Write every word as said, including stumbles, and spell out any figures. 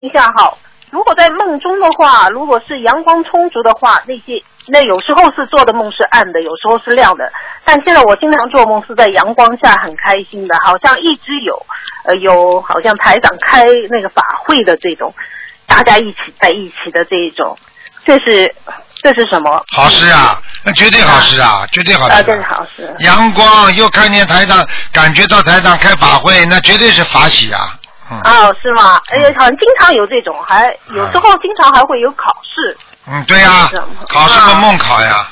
一下好，如果在梦中的话，如果是阳光充足的话，那些那有时候是做的梦是暗的，有时候是亮的。但现在我经常做梦是在阳光下很开心的，好像一直有呃有好像台长开那个法会的这种，大家一起在一起的这一种，这是这是什么？ 好事啊，那绝对好事啊，绝对好事、啊。 啊，这是好事。 阳光又看见台长，感觉到台长开法会，那绝对是法喜啊。嗯、 哦，是吗？哎呀，好像经常有这种，还有时候经常还会有考试。 嗯，对呀、啊，考什么梦考呀？